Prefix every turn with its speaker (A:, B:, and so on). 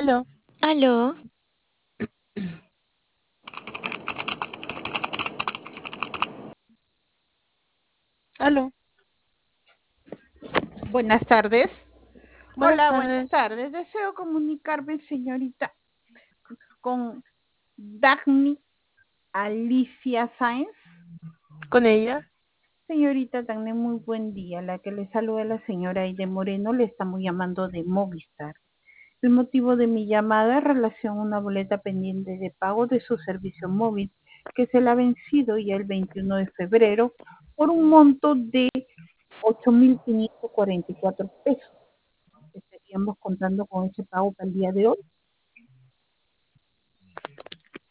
A: Aló,
B: Aló,
A: aló.
C: Buenas tardes.
A: Buenas
C: Hola, buenas
A: tardes.
C: tardes. Deseo comunicarme, señorita, con Dagny Alicia Sáenz.
A: ¿Con ella?
C: Señorita Dagny, muy buen día. La que le saluda la señora Aide Moreno, le estamos llamando de Movistar. El motivo de mi llamada es relación a una boleta pendiente de pago de su servicio móvil que se le ha vencido ya el 21 de febrero por un monto de 8.544 pesos. Estaríamos contando con ese pago para el día de hoy.